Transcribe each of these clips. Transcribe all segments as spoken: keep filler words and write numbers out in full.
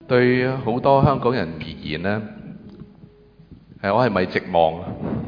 對好多香港人而言呢，係我係咪寂寞？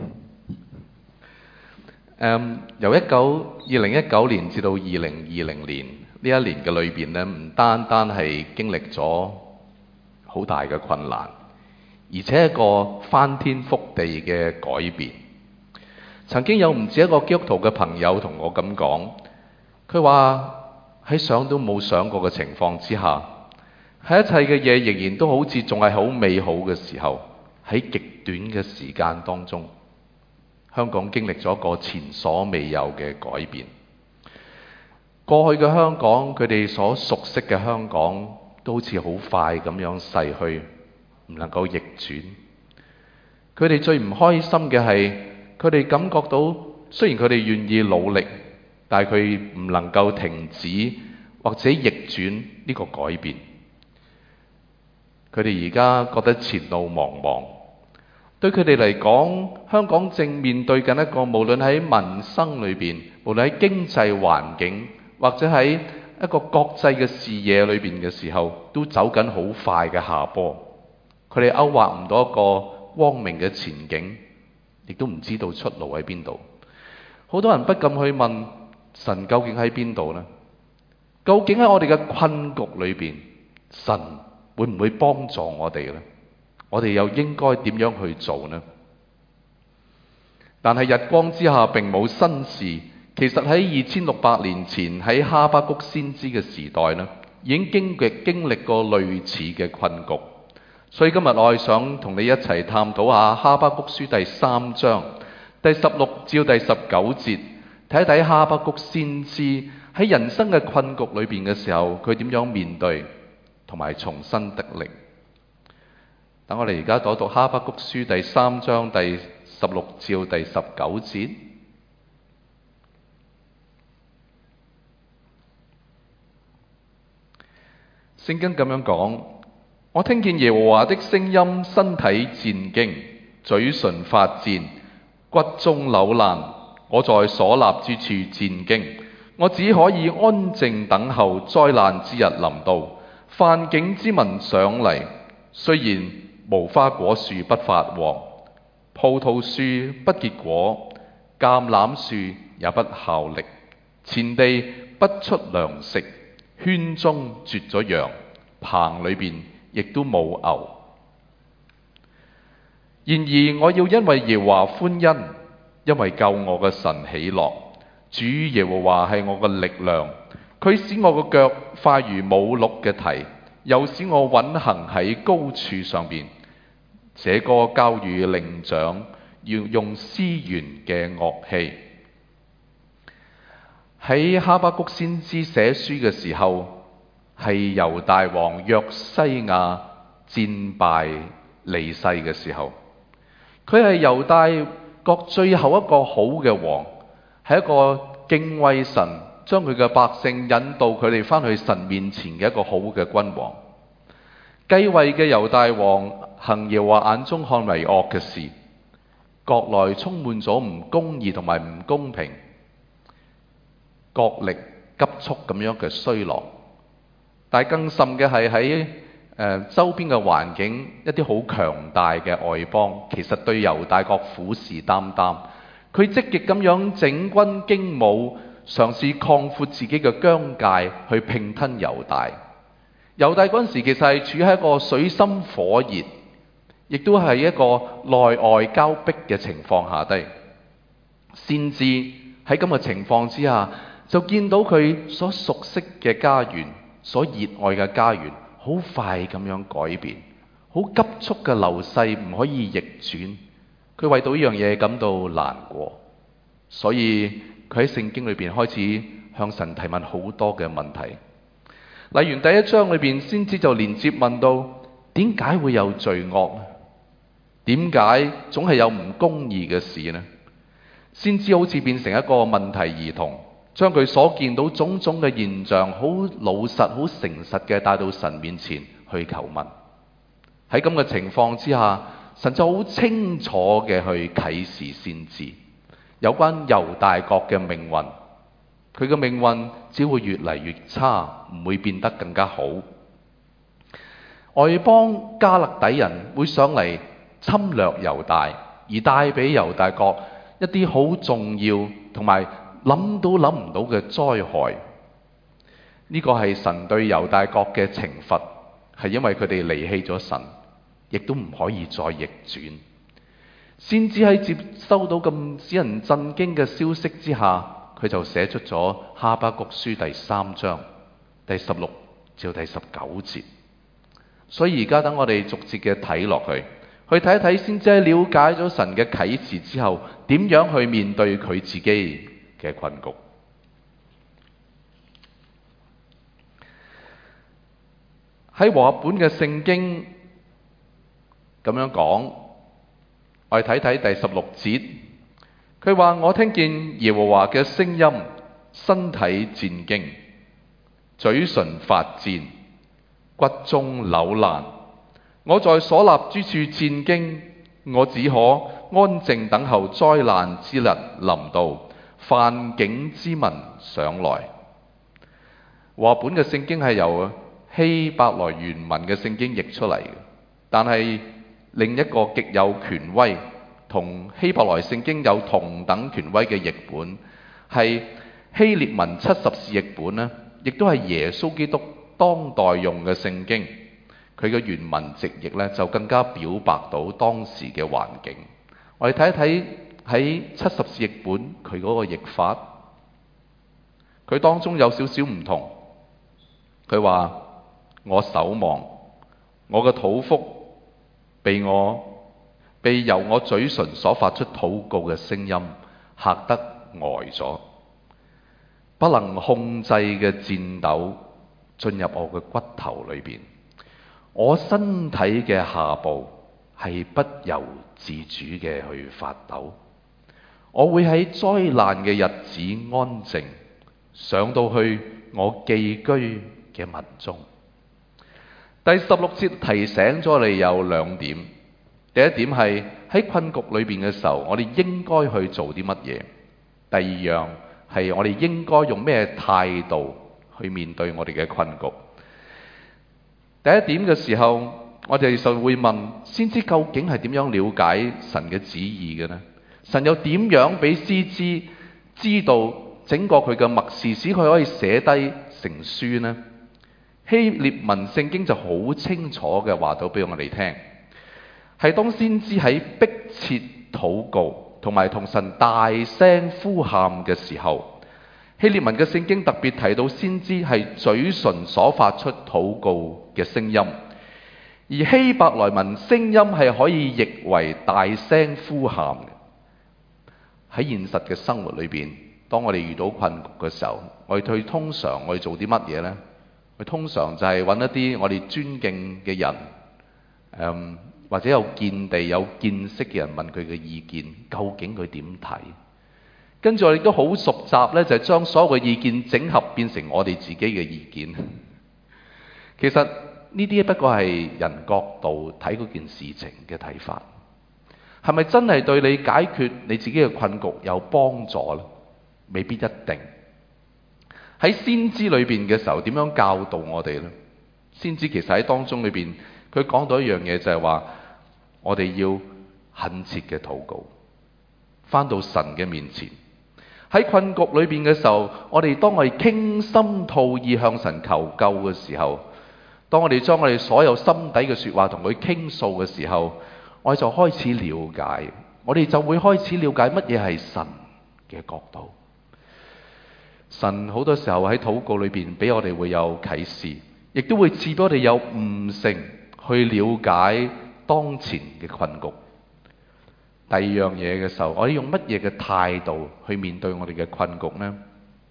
誒，由一九二零一九年至到二零二零年呢一年嘅裏邊呢，唔單單係經歷咗好大嘅困難，而且一個翻天覆地嘅改變。曾經有唔止一個基督徒嘅朋友同我咁講，佢話喺想都冇想過嘅情況之下，喺一切嘅嘢仍然都好似仲係好美好嘅時候，喺極短嘅時間當中，香港經歷咗一個前所未有嘅改變。過去嘅香港，佢哋所熟悉嘅香港，都好似好快咁樣逝去，唔能夠逆轉。佢哋最唔開心嘅係，佢哋感覺到雖然佢哋願意努力，但係佢唔能夠停止或者逆轉呢個改變。佢哋而家覺得前路茫茫，對佢哋嚟講，香港正面對緊一個無論喺民生裏邊，無論喺經濟環境，或者喺一個國際嘅視野裏邊嘅時候，都走緊好快嘅下坡。佢哋勾畫唔到一個光明嘅前景，亦都唔知道出路喺邊度。好多人不禁去問神究竟喺邊度呢？究竟喺我哋嘅困局裏邊，神會唔會幫助我哋呢？我哋又應該點樣去做呢？但係日光之下並冇新事。其實喺二千六百年前，喺哈巴谷先知嘅時代呢，已經經歷經歷過類似嘅困局。所以今日我係想同你一齊探討下哈巴谷書第三章第十六至第十九節，睇一睇哈巴谷先知喺人生嘅困局裏邊嘅時候，佢點樣面對同埋重新得力。等我哋而家讀一讀哈巴谷書第三章第十六至第十九節。聖經咁樣講：我聽見耶和華的聲音，身體戰驚，嘴唇發顫，骨中朽爛。我在所立之處戰驚，我只可以安靜等候災難之日臨到，犯境之民上嚟。雖然無花果樹不發黃，葡萄樹不結果，橄欖樹也不效力，田地不出糧食，圈中絕咗羊，棚裏邊亦都冇牛。然而我要因為耶和華歡欣，因為救我嘅神喜樂。主耶和華係我嘅力量，佢使我嘅腳快如母鹿嘅蹄，又使我穩行喺高處上邊。這歌交與伶長，要用絲弦嘅樂器。喺哈巴谷先知寫書嘅時候，係猶大王約西亞戰敗離世嘅時候，佢係猶大國最後一個好嘅王，係一個敬畏神，將佢嘅百姓引導佢哋翻去神面前嘅一個好嘅君王。繼位嘅猶大王行耶和華眼中看為惡嘅事，國內充滿咗唔公義同埋唔公平，國力急速咁樣嘅衰落。但係更甚嘅係喺誒周邊嘅環境，一啲好強大嘅外邦，其實對猶大國虎視眈眈。佢積極咁樣整軍經武，嘗試擴闊自己嘅疆界，去併吞猶大。猶大嗰陣時其實係處喺一個水深火熱，亦都係一個內外交迫嘅情況下低。先至喺咁嘅情況之下，就見到佢所熟悉嘅家園，所熱愛嘅家園，好快咁樣改變，好急速嘅流逝，唔可以逆轉。佢為到呢樣嘢感到難過，所以佢喺聖經裏邊開始向神提問好多嘅問題。例如第一章裏邊，先知就連接問到：點解會有罪惡呢？點解總係有唔公義嘅事呢？先知好似變成一個問題兒童，將佢所見到種種嘅現象，好老實、好誠實嘅帶到神面前去求問。喺咁嘅情況之下，神就好清楚嘅去啟示先知有關猶大國嘅命運。佢嘅命運只會越嚟越差，唔會變得更加好。 外邦加勒底人會上嚟侵略猶大，而帶俾猶大國一啲好重要同埋諗都諗唔到嘅災害。呢個係神對猶大國嘅懲罰，係因為佢哋離棄咗神，亦都唔可以再逆轉。先知喺接收到咁使人震驚嘅消息之下，佢就寫出咗哈巴谷書第三章第十六至到第十九節。所以而家等我哋逐節嘅睇落去，去睇一睇先知喺了解咗神嘅啟示之後，點樣去面對佢自己嘅困局。喺和合本嘅聖經咁樣講，我哋睇睇第十六節，佢話：我聽見耶和華嘅聲音，身體戰驚，嘴唇發顫，骨中朽爛。我在所立之處戰驚，我只可安靜等候災難之日臨到，犯境之民上來。和合本嘅聖經係由希伯來原文嘅聖經譯出嚟嘅，但係另一個極有權威同希伯來聖經有同等權威嘅譯本係希臘文七十士譯本呢，亦都係耶穌基督當代用嘅聖經。佢嘅原文直譯呢，就更加表白到當時嘅環境。我哋睇一睇喺七十士譯本佢嗰個譯法，佢當中有少少唔同。佢話：我守望，我嘅肚腹被我被由我嘴唇所發出禱告嘅聲音嚇得呆咗，不能控制嘅顫抖進入我嘅骨頭裏邊，我身體嘅下部係不由自主嘅去發抖。我會喺災難嘅日子安靜，上到去我寄居嘅民中。第十六節提醒咗你有兩點。第一點係喺困局裏邊嘅時候，我哋應該去做啲乜嘢？第二樣係我哋應該用咩態度去面對我哋嘅困局？第一點嘅時候，我哋就會問：先知究竟係點樣了解神嘅旨意嘅呢？神又點樣俾先知知道整個佢嘅默示，使佢可以寫低成書呢？希臘文聖經就好清楚嘅話到俾我哋聽，係當先知喺迫切禱告同埋同神大聲呼喊嘅時候，希臘文嘅聖經特別提到先知係嘴唇所發出禱告嘅聲音，而希伯來文聲音係可以譯為大聲呼喊嘅。喺現實嘅生活裏邊，當我哋遇到困局嘅時候，我哋去通常我哋做啲乜嘢呢？我哋通常就係揾一啲我哋尊敬嘅人，嗯，或者有見地有見識嘅人，問佢嘅意見，究竟佢點睇？跟住我哋都好熟習呢，就係將所有嘅意見整合變成我哋自己嘅意見。其實呢啲不過係人角度睇嗰件事情嘅睇法，係咪真係對你解決你自己嘅困局有幫助呢？未必一定。喺先知裏邊嘅時候，點樣教導我哋呢？先知其實喺當中裏邊，佢講到一樣嘢，就係話我哋要懇切嘅禱告，返到神嘅面前。喺困局裏邊嘅時候，我哋當我哋傾心吐意向神求救嘅時候，當我哋將我哋所有心底嘅說話同佢傾訴嘅時候，我哋就開始了解，我哋就會開始了解乜嘢係神嘅角度。神好多時候喺禱告裏邊俾我哋會有啟示，亦都會賜俾我哋有悟性去了解當前嘅困局。第二樣嘢嘅時候，我哋用乜嘢嘅態度去面對我哋嘅困局呢？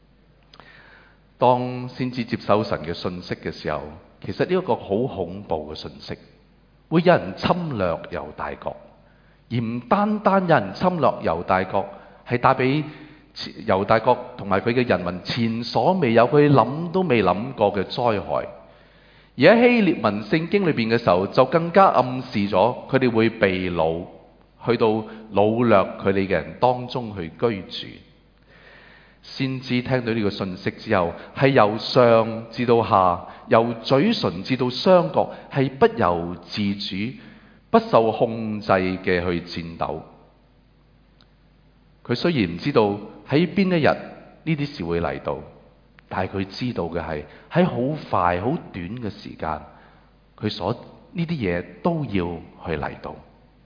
當先至接收神嘅信息嘅時候，其實呢一個好恐怖嘅信息，會有人侵略猶大國，而唔單單有人侵略猶大國，係帶俾猶大國同埋佢嘅人民前所未有，佢諗都未諗過嘅災害。而喺希臘文聖經裏邊嘅時候，就更加暗示咗佢哋會被擄，去到擄掠佢哋嘅人當中去居住。 先知聽到呢個信息之後，係由上至到下，由嘴唇至到雙腳，係不由自主、不受控制嘅去顫抖。佢雖然唔知道喺邊一日呢啲事會嚟到，但係佢知道嘅係喺好快、好短嘅時間，佢所呢啲嘢都要去嚟到。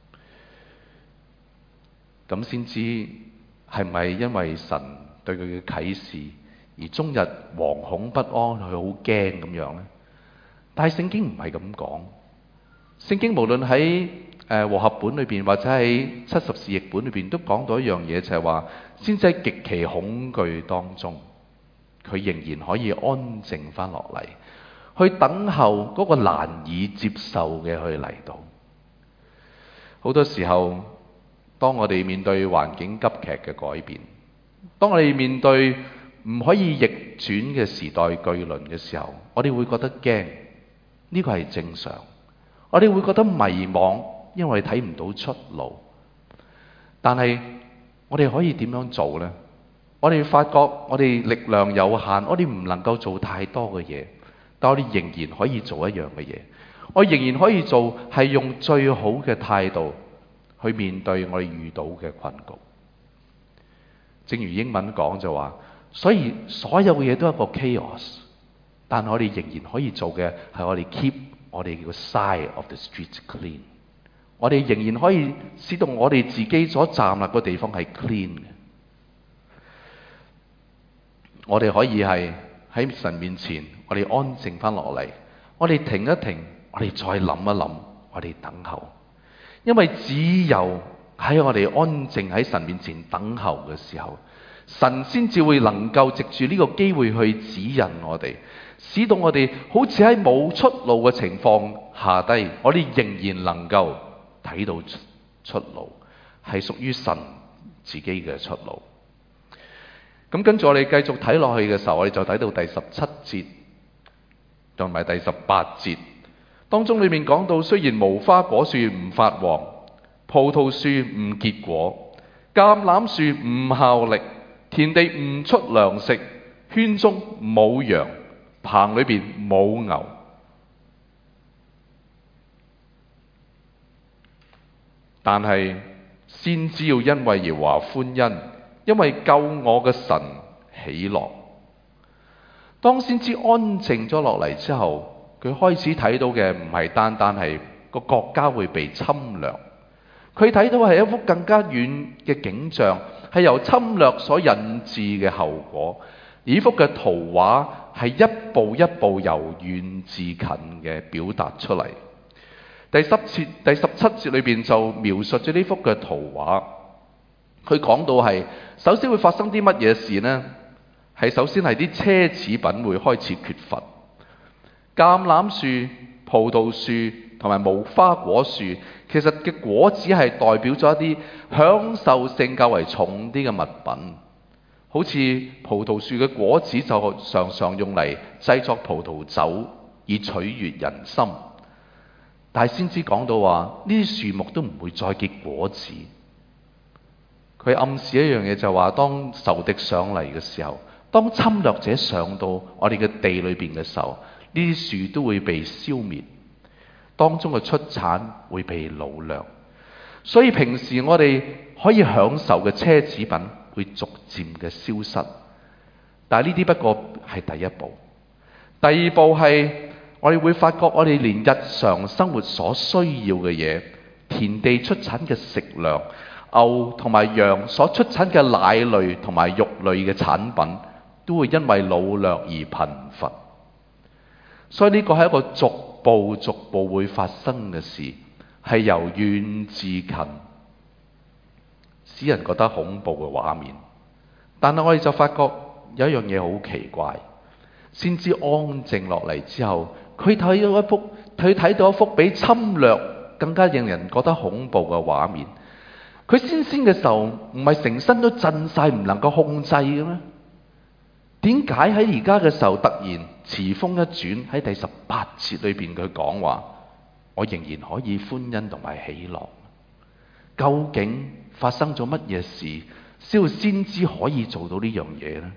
咁先知係咪因為神對佢嘅啟示而終日惶恐不安，佢好驚咁樣呢？但係聖經唔係咁講。聖經無論喺誒和合本裏邊或者喺七十士譯本裏邊都講到一樣嘢，就係話先知喺極其恐懼當中，佢仍然可以安靜翻落嚟，去等候嗰個難以接受嘅去嚟到。好多時候，當我哋面對環境急劇嘅改變，當我哋面對唔可以逆轉嘅時代巨輪嘅時候，我哋會覺得驚，呢個係正常。我哋會覺得迷惘，因為睇唔到出路。但係我哋可以點樣做呢？我哋發覺我哋力量有限，我哋唔能夠做太多嘅嘢，但我哋仍然可以做一樣嘅嘢。我仍然可以做係用最好嘅態度去面對我哋遇到嘅困局。正如英文講就話，所以所有嘅嘢都係一個 chaos， 但我哋仍然可以做嘅係我哋 keep 我哋個 side of the street clean。我哋仍然可以使到我哋自己所站立嘅地方係 clean 嘅。我哋可以係喺神面前，我哋安靜翻落嚟，我哋停一停，我哋再諗一諗，我哋等候。因為只有喺我哋安靜喺神面前等候嘅時候，神先至會能夠藉住呢個機會去指引我哋，使到我哋好似喺冇出路嘅情況下低，我哋仍然能夠睇到出路，係屬於神自己嘅出路。咁跟住我哋繼續睇落去嘅時候，我哋就睇到第十七節同埋第十八節當中，裏面講到，雖然無花果樹唔發黃，葡萄樹唔結果，橄欖樹唔效力，田地唔出糧食，圈中冇羊，棚裏邊冇牛，但係先知要因為耶和華歡欣，因為救我嘅神喜樂。當先知安靜咗落嚟之後，佢開始睇到嘅唔係單單係個國家會被侵略，佢睇到係一幅更加遠嘅景象，係由侵略所引致嘅後果。呢幅嘅圖畫係一步一步由遠至近嘅表達出嚟。第十節、第十七節裏邊就描述咗呢幅嘅圖畫。佢講到係首先會發生啲乜嘢事呢？係首先係啲奢侈品會開始缺乏，橄欖樹、葡萄樹同埋無花果樹，其實嘅果子係代表咗一啲享受性較為重啲嘅物品，好似葡萄樹嘅果子就常常用嚟製作葡萄酒，以取悅人心。但係先知講到話，呢啲樹木都唔會再結果子。佢暗示一樣嘢就係話，當仇敵上嚟嘅時候，當侵略者上到我哋嘅地裏邊嘅時候，呢啲樹都會被消滅，當中嘅出產會被擄掠。所以平時我哋可以享受嘅奢侈品會逐漸嘅消失。但係呢啲不過係第一步，第二步係我哋會發覺我哋連日常生活所需要嘅嘢，田地出產嘅食糧，牛同埋羊所出產嘅奶類同埋肉類嘅產品，都會因為擄掠而貧乏。所以呢個係一個逐步逐步會發生嘅事，係由遠至近，使人覺得恐怖嘅畫面。但係我哋就發覺有一樣嘢好奇怪，先知安靜落嚟之後，佢睇到一幅佢睇到一幅比侵略更加令人覺得恐怖嘅畫面。佢先先嘅時候唔係成身都震晒，唔能夠控制嘅咩？點解喺而家嘅時候突然詞鋒一轉，喺第十八節裏邊佢講話，我仍然可以歡欣同埋喜樂？究竟發生咗乜嘢事， 使到先知可以做到呢樣嘢呢？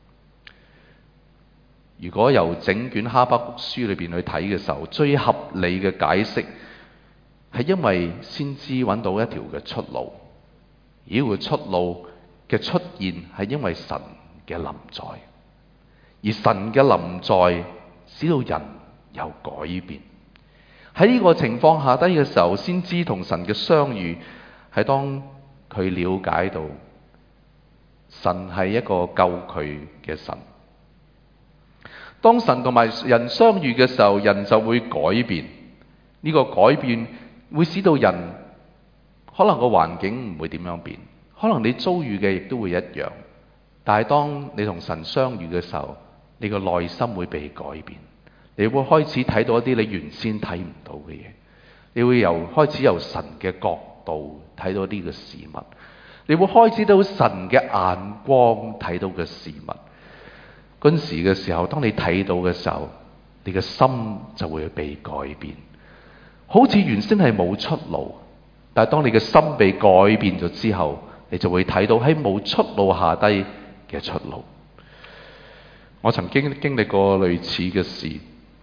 如果由整卷哈巴谷書裏邊去睇嘅時候，最合理嘅解釋係因為先知揾到一條嘅出路，而呢個出路嘅出現係因為神嘅臨在，而神嘅臨在使到人有改變。喺呢個情況下低嘅時候，先知同神嘅相遇係當佢了解到神係一個救佢嘅神。當神同埋人相遇嘅時候，人就會改變。呢個改變會使到人可能個環境唔會點樣變，可能你遭遇嘅亦都會一樣。但係當你同神相遇嘅時候，你個內心會被改變，你會開始睇到一啲你原先睇唔到嘅嘢。你會由開始由神嘅角度睇到呢個事物，你會開始到神嘅眼光睇到嘅事物。嗰時嘅時候，當你睇到嘅時候，你嘅心就會被改變。好似原先係冇出路，但係當你嘅心被改變咗之後，你就會睇到喺冇出路下低嘅出路。我曾經經歷過類似嘅事。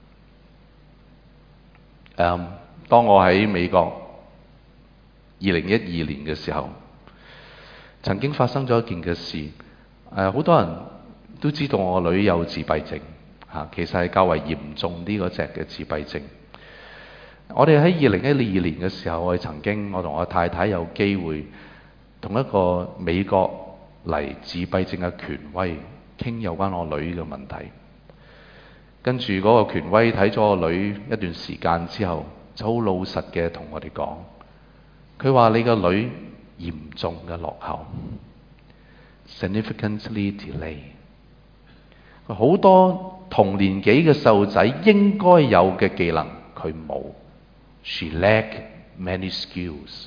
嗯，當我喺美國二零一二年嘅時候，曾經發生咗一件嘅事。誒，好多人都知道我女有自閉症，嚇，其實係較為嚴重啲嗰隻嘅自閉症。我哋喺二零一二年嘅時候，我哋曾經我同我太太有機會同一個美國嚟自閉症嘅權威傾有關我女嘅問題。跟住嗰個權威睇咗我女一段時間之後，就好老實嘅同我哋講，佢話你個女嚴重嘅落後 ，significantly delay。好多同年紀嘅細路仔應該有嘅技能佢冇 ，she lack many skills。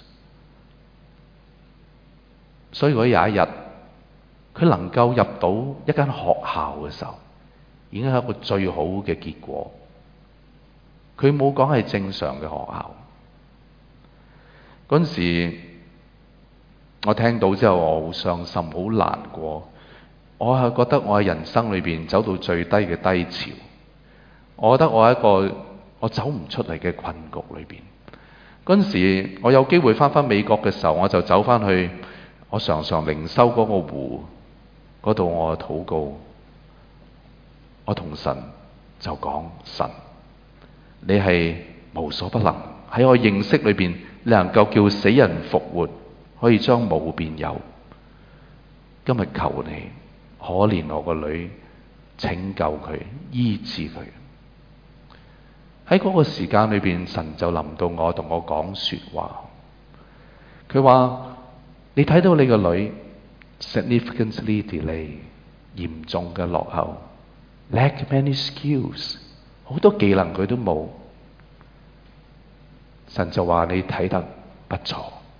所以如果有一日佢能夠入到一間學校嘅時候，已經係一個最好嘅結果。佢冇講係正常嘅學校。嗰陣時我聽到之後，我好傷心，好難過。我係覺得我喺人生裏邊走到最低嘅低潮。我覺得我喺一個我走唔出嚟嘅困局裏邊。嗰陣時我有機會翻返美國嘅時候，我就走翻去我常常靈修嗰個湖嗰度，我禱告。我同神就講：神，你係無所不能，喺我認識裏邊，你能夠叫死人復活，可以將無變有。今日求你可憐我個女，拯救佢，醫治佢。喺嗰個時間裏邊，神就臨到我，同我講說話。佢話：你睇到你個女 significantly delay， 嚴重嘅落後。Lack many skills， 好多技能佢都冇。神就話你睇得不錯，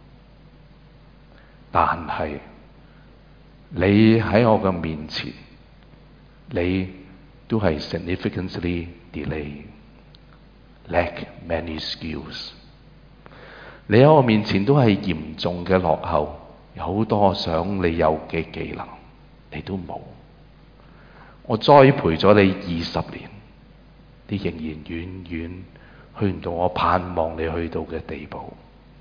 但係你喺我嘅面前，你都係 significantly delay，lack many skills。你喺我面前都係嚴重嘅落後，有好多想你有嘅技能，你都冇。我栽培咗你二十年，你仍然遠遠去唔到我盼望你去到嘅地步。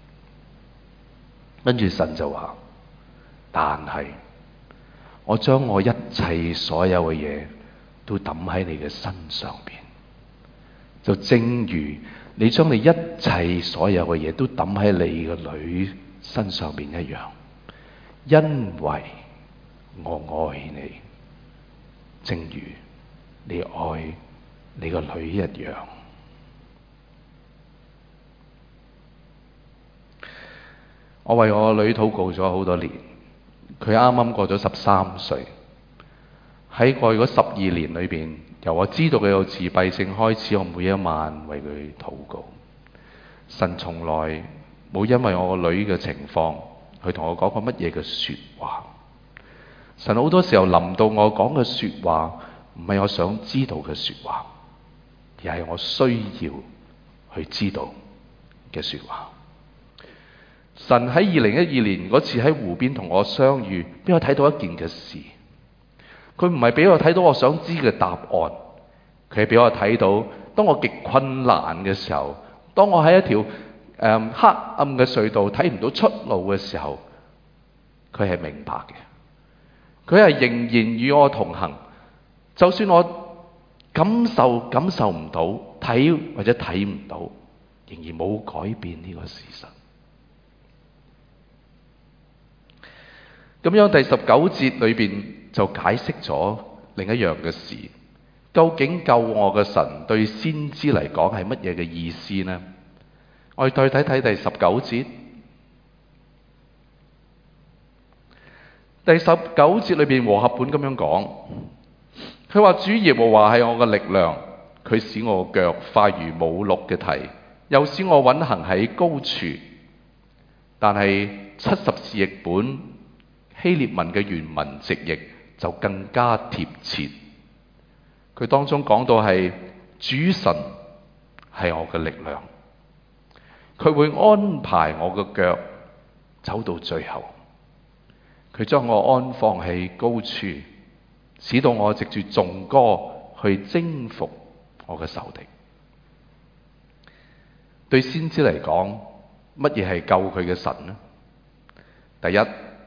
跟住神就話：但係我將我一切所有嘅嘢都抌喺你嘅身上邊，就正如你將你一切所有嘅嘢都抌喺你個女身上邊一樣，因為我愛你。正如你愛你個女一樣。我為我個女禱告咗好多年，佢啱啱過咗十三歲。喺過去嗰十二年裏邊，由我知道佢有自閉症開始，我每一晚為佢禱告。神從來冇因為我個女嘅情況去同我講過乜嘢嘅說話。神好多時候臨到我講嘅說話，唔係我想知道嘅說話，而係我需要去知道嘅說話。 神喺二零一二年嗰次喺湖邊同我相遇，俾我睇到一件嘅事。佢唔係俾我睇到我想知嘅答案，佢係俾我睇到，當我極困難嘅時候，當我喺一條誒、嗯、黑暗嘅隧道睇唔到出路嘅時候，佢係明白嘅。佢係仍然與我同行，就算我感受感受唔到，睇或者睇唔到，仍然冇改變呢個事實。咁樣第十九節裏邊就解釋咗另一樣嘅事。究竟救我嘅神對先知嚟講係乜嘢嘅意思呢？我哋再睇睇第十九節。第十九節裏邊和合本咁樣講，佢話主耶和華係我嘅力量，佢使我腳快如母鹿嘅蹄，又使我穩行喺高處。但係七十士譯本希臘文嘅原文直譯就更加貼切。佢當中講到係主神係我嘅力量，佢會安排我嘅腳走到最後，佢將我安放喺高處，使到我藉住頌歌去征服我嘅仇敵。對先知嚟講，乜嘢係救佢嘅神呢？第一，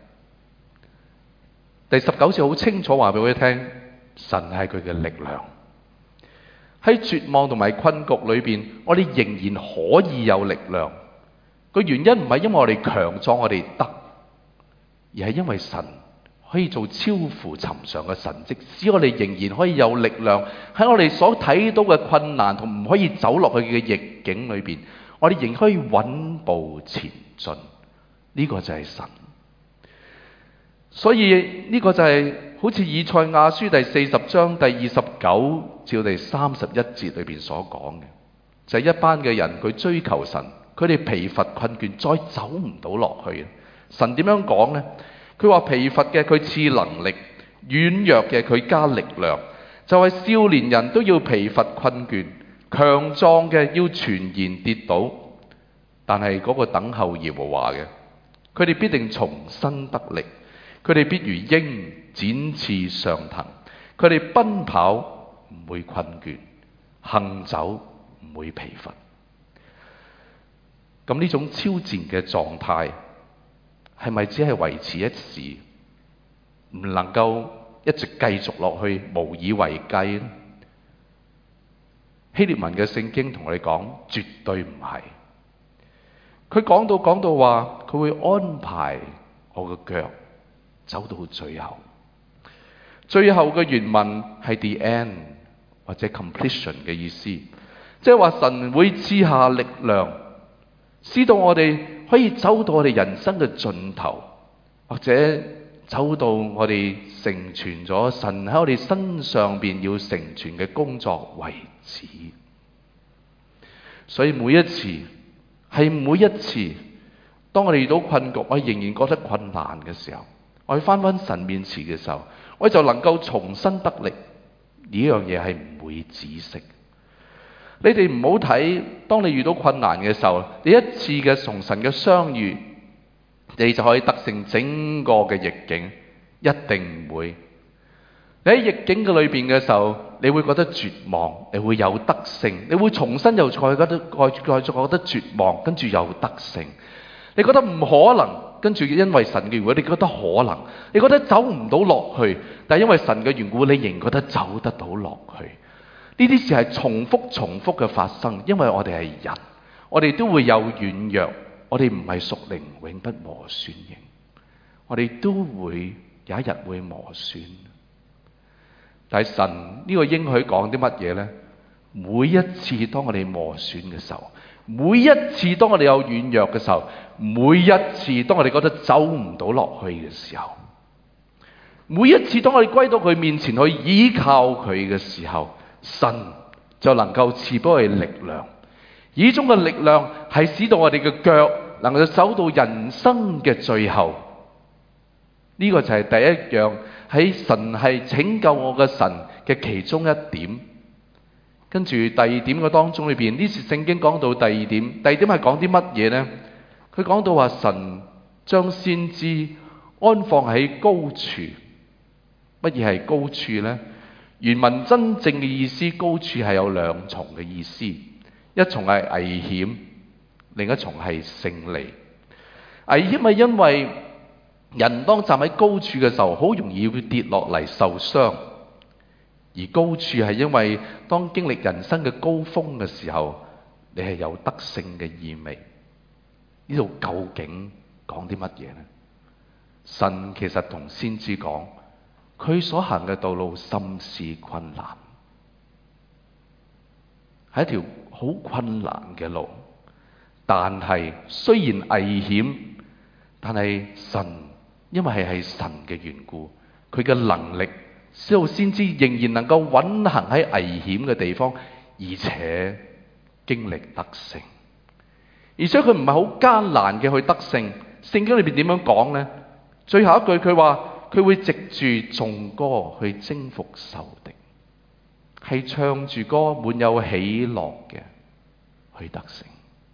第十九節好清楚話俾我哋聽，神係佢嘅力量。喺絕望同埋困局裏邊，我哋仍然可以有力量。個原因唔係因為我哋強壯，我哋得，而係因為神可以做超乎尋常嘅神蹟，使我哋仍然可以有力量喺我哋所睇到嘅困難同唔可以走落去嘅逆境裏邊，我哋仍然可以穩步前進。呢個就係神。所以呢個就係好似以賽亞書第四十章第二十九至第三十一節裏邊所講嘅，就係一班嘅人佢追求神，佢哋疲乏困倦，再走唔到落去。神點樣講呢？佢話疲乏嘅佢賜能力，軟弱嘅佢加力量。就係少年人都要疲乏困倦，強壯嘅要全然跌倒。但係嗰個等候耶和華嘅，佢哋必定重新得力。佢哋必如鷹展翅上騰，佢哋奔跑唔會困倦，行走唔會疲乏。咁呢種超自然嘅狀態係咪只係維持一時，唔能夠一直繼續落去，無以為繼呢？希臘文嘅聖經同我哋講，絕對唔係。佢講到講到話，佢會安排我嘅腳走到最後。最後嘅原文係 the end 或者 completion 嘅意思，即係話神會賜下力量，使到我哋可以走到我哋人生嘅盡頭，或者走到我哋成全咗神喺我哋身上邊要成全嘅工作為止。所以每一次係每一次，當我哋遇到困局，我仍然覺得困難嘅時候，我哋翻返神面前嘅時候，我就能夠重新得力。呢樣嘢係唔會止息。你哋唔好睇，當你遇到困難嘅時候，你一次嘅同神嘅相遇，你就可以得勝整個嘅逆境，一定唔會。你喺逆境嘅裏邊嘅時候，你會覺得絕望，你會有得勝，你會重新又再覺得再再覺得絕望，跟住又得勝。你覺得唔可能，跟住因為神嘅緣故，你覺得可能。你覺得走唔到落去，但係因為神嘅緣故，你仍然覺得走得到落去。呢啲事係重複重複嘅發生，因為我哋係人，我哋都會有軟弱，我哋唔係屬靈永不磨損型，我哋都會有一日會磨損。但係神呢個應許講啲乜嘢呢？每一次當我哋磨損嘅時候，每一次當我哋有軟弱嘅時候，每一次當我哋覺得走唔到落去嘅時候，每一次當我哋歸到佢面前去依靠佢嘅時候，神就能夠賜俾我哋力量。呢種嘅力量係使到我哋嘅腳能夠走到人生嘅最後。呢個就係第一樣喺神係拯救我嘅神嘅其中一點。跟住第二點嘅當中裏邊，呢次聖經講到第二點，第二點係講啲乜嘢呢？ 佢講到話神將先知安放喺高處。乜嘢係高處呢？原文真正嘅意思，高處係有兩重嘅意思，一重係危險，另一重係勝利。危險係因為人當站喺高處嘅時候，好容易會跌落嚟受傷；而高處係因為當經歷人生嘅高峰嘅時候，你係有得勝嘅意味。呢度究竟講啲乜嘢呢？神其實同先知講，佢所行嘅道路甚是困難，係一條好困難嘅路。但係雖然危險，但係神因為係係神嘅緣故，佢嘅能力使到先知仍然能夠穩行喺危險嘅地方，而且經歷得勝。而且佢唔係好艱難嘅去得勝。聖經裏邊點樣講呢？最後一句佢話佢會藉住頌歌去征服仇敵，係唱住歌滿有喜樂嘅去得勝。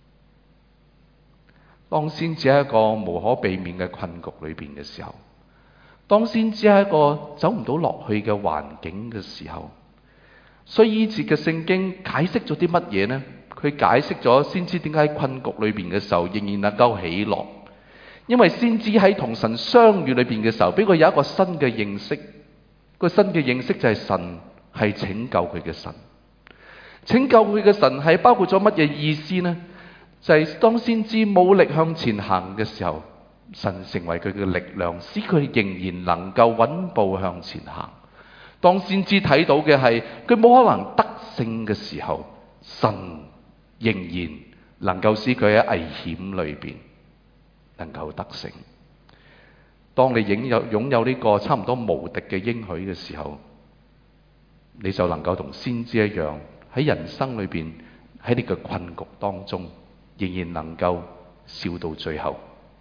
當先知喺一個無可避免嘅困局裏邊嘅時候，當先知喺一個走唔到落去嘅環境嘅時候，所以呢節嘅聖經解釋咗啲乜嘢呢？佢解釋咗先知點解喺困局裏邊嘅時候仍然能夠喜樂，因為先知喺同神相遇裏邊嘅時候，俾佢有一個新嘅認識。個新嘅認識就係神係拯救佢嘅神。拯救佢嘅神係包括咗乜嘢意思呢？就係當先知冇力向前行嘅時候，神成為佢嘅力量，使佢仍然能夠穩步向前行。當先知睇到嘅係佢冇可能得勝嘅時候，神仍然能夠使佢喺危險裏邊能夠得勝。當你擁有擁有呢個差唔多無敵嘅應許嘅時候，你就能夠同先知一樣，喺人生裏邊，喺呢個困局當中，仍然能夠笑到最後。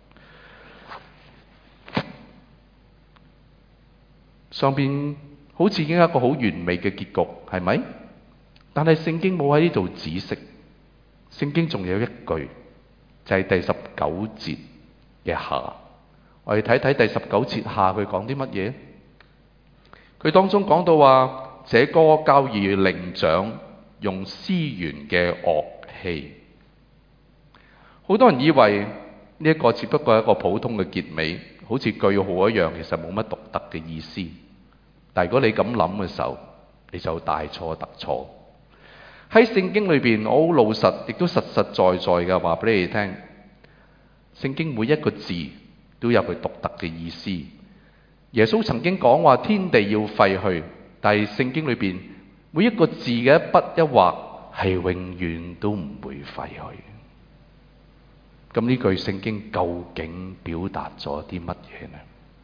上邊好似已經有一個好完美嘅結局，係咪？但係聖經冇喺呢度指示。聖經仲有一句，就係第十九節嘅下。我哋睇睇第十九節下佢講啲乜嘢？佢當中講到話，這歌交與伶長，用絲弦嘅樂器。好多人以為呢一個只不過係一個普通嘅結尾，好似句號一樣，其實冇乜獨特嘅意思。但如果你咁諗嘅時候，你就大錯特錯。喺聖經裏邊，我好老實，亦都實實在在嘅話俾你哋聽，聖經每一個字都有佢獨特嘅意思。耶穌曾經講話天地要廢去，但係聖經裏邊每一個字嘅一筆一畫係永遠都唔會廢去。咁呢句聖經究竟表達咗啲乜嘢呢？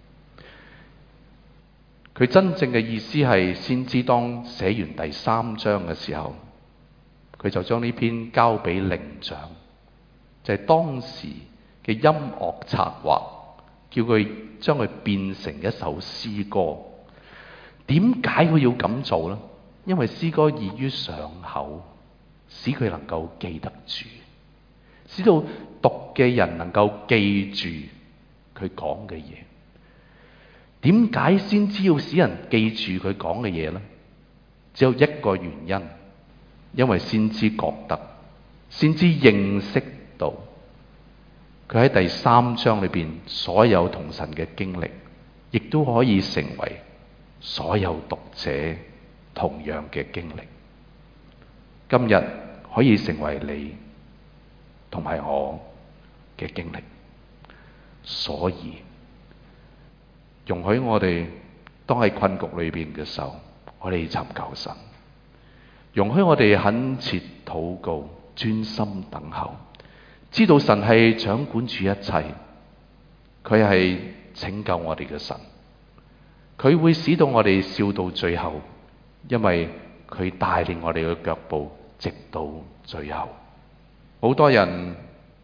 佢真正嘅意思係，先知當寫完第三章嘅時候，佢就將呢篇交俾伶長，就係當時嘅音樂策劃，叫佢將佢變成一首詩歌。點解佢要咁做呢？因為詩歌易於上口，使佢能夠記得住，使到讀嘅人能夠記住佢講嘅嘢。點解先知要使人記住佢講嘅嘢呢？只有一個原因，因為先知覺得，先知認識到，佢喺第三章裏邊所有同神嘅經歷，亦都可以成為所有讀者同樣嘅經歷。今日可以成為你同埋我嘅經歷，所以容許我哋當喺困局裏邊嘅時候，我哋尋求神；容許我哋懇切禱告，專心等候，知道神係掌管住一切，佢係拯救我哋嘅神，佢會使到我哋笑到最後，因為佢帶領我哋嘅腳步直到最後。好多人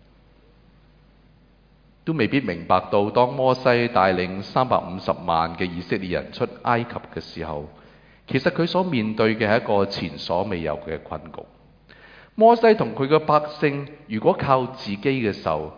都未必明白到，當摩西帶領三百五十萬嘅以色列人出埃及嘅時候，其實佢所面對嘅係一個前所未有嘅困局。摩西同佢嘅百姓如果靠自己嘅時候，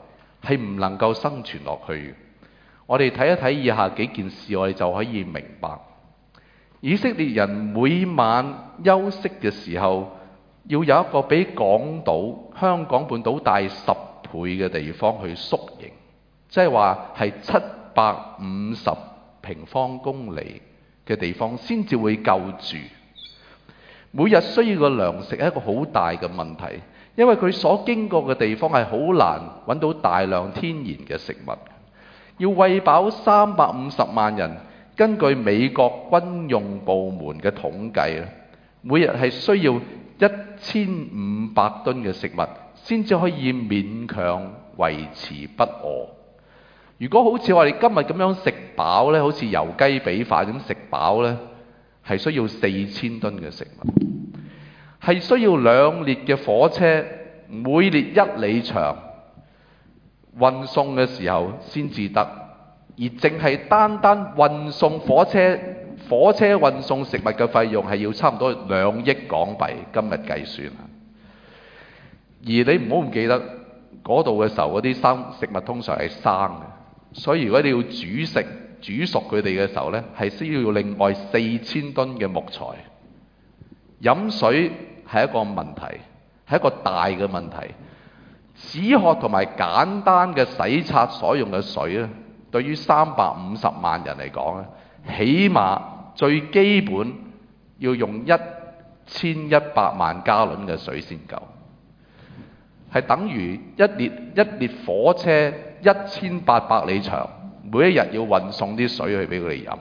係唔能夠生存落去。我哋睇一睇以下幾件事，我哋就可以明白，以色列人每晚休息嘅時候，要有一個比港島、香港半島大十倍嘅地方去宿營，即係話係七百五十平方公里嘅地方先至會夠住。每日需要嘅糧食係一個好大嘅問題，因為佢所經過嘅地方係好難揾到大量天然嘅食物。要餵飽三百五十萬人，根據美國軍用部門嘅統計，每日係需要一千五百噸嘅食物，先至可以勉強維持不餓。如果好似我哋今日咁樣食飽呢，好似油雞髀飯咁食飽呢，係需要四千噸嘅食物，係需要兩列嘅火車，每列一里長，運送嘅時候先至得。而淨係單單運送火車火車運送食物嘅費用係要差唔多兩億港幣，今日計算。而你唔好唔記得嗰度嘅時候，嗰啲生食物通常係生嘅，所以如果你要煮食煮熟佢哋嘅時候呢，係需要另外四千噸嘅木材。飲水係一個問題，係一個大嘅問題。止渴同埋簡單嘅洗刷所用嘅水咧，對於三百五十萬人嚟講咧，起碼最基本要用一千一百萬加侖嘅水先夠，係等於一列一列火車一千八百里長，每一日要運送啲水去俾佢哋飲。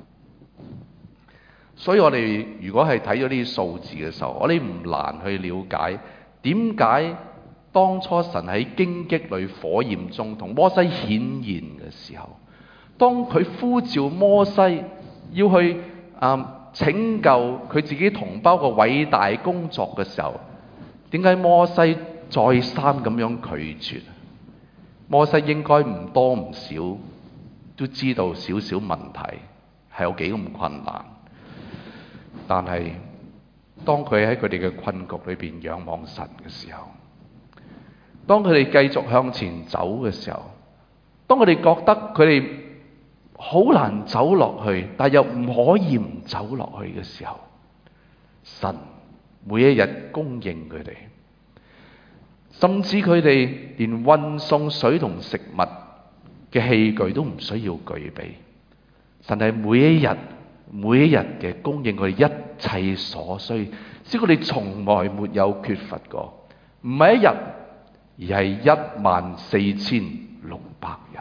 所以我哋如果係睇咗呢啲數字嘅時候，我哋唔難去了解點解當初神喺荊棘裏火焰中同摩西顯現嘅時候，當佢呼召摩西要去啊、嗯、拯救佢自己同胞個偉大工作嘅時候，點解摩西再三咁樣拒絕？摩西應該唔多唔少都知道少少問題係有幾咁困難，但係當佢喺佢哋嘅困局裏邊仰望神嘅時候，當佢哋繼續向前走嘅時候，當佢哋覺得佢哋好難走落去，但又唔可以唔走落去嘅時候，神每一日供應佢哋，甚至佢哋連運送水同食物嘅器具都唔需要具備。神係每一日每一日嘅供應佢哋一切所需，使佢哋從來沒有缺乏過，唔係一日，而係一萬四千六百日。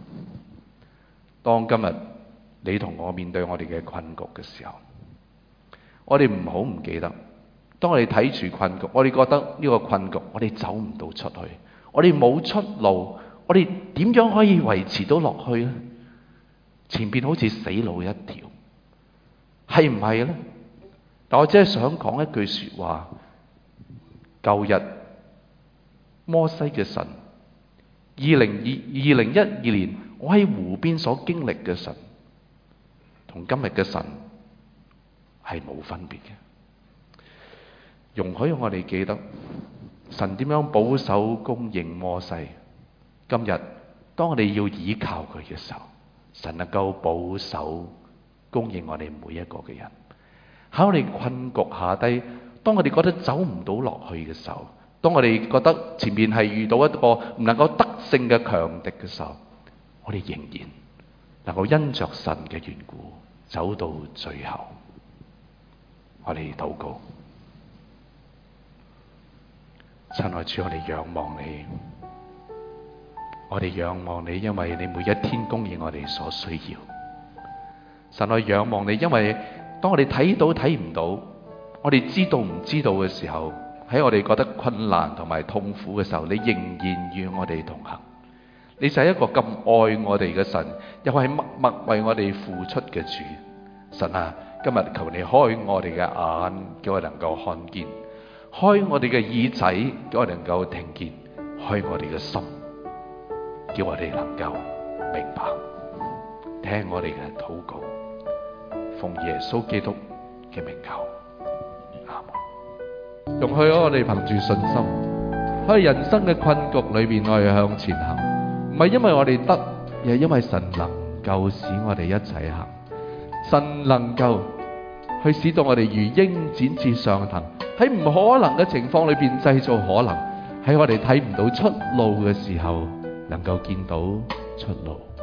當今日你同我面對我哋嘅困局嘅時候，我哋唔好唔記得，當我哋睇住困局，我哋覺得呢個困局我哋走唔到出去，我哋冇出路，我哋點樣可以維持到落去呢？前邊好似死路一條，係唔係呢？但我只係想講一句說話，舊日摩西嘅神，二零二二零一二年我喺湖邊所經歷嘅神，同今日嘅神係冇分別嘅。容許我哋記得神點樣保守供應摩西。今日當我哋要依靠佢嘅時候，神能夠保守供應我哋每一個嘅人。喺我哋困局下低，當我哋覺得走唔到落去嘅時候，當我哋覺得前面係遇到一個唔能夠得勝嘅強敵嘅時候，我哋仍然能夠因着神嘅緣故走到最後。我哋禱告，親愛主，我哋仰望你，我哋仰望你，因為你每一天供應我哋所需要。神，我仰望你，因為當我哋睇到睇唔到，我哋知道唔知道嘅時候，喺我哋覺得困難同埋痛苦嘅時候，你仍然與我哋同行。你就係一個咁愛我哋嘅神，又係默默為我哋付出嘅主。神啊，今日求你開我哋嘅眼，叫我能夠看見；開我哋嘅耳仔，叫我能夠聽見；開我哋嘅心，叫我哋能夠明白。聽我哋嘅禱告，奉耶穌基督嘅名求，阿門。容許我哋憑住信心喺人生嘅困局裏邊，我哋向前行。 唔係因為我哋得，而係因為神能夠使我哋一齊行，神能夠去使到我哋如鷹展翅上騰，喺唔可能嘅情況裏邊製造可能，喺我哋睇唔到出路嘅時候，能夠見到出路。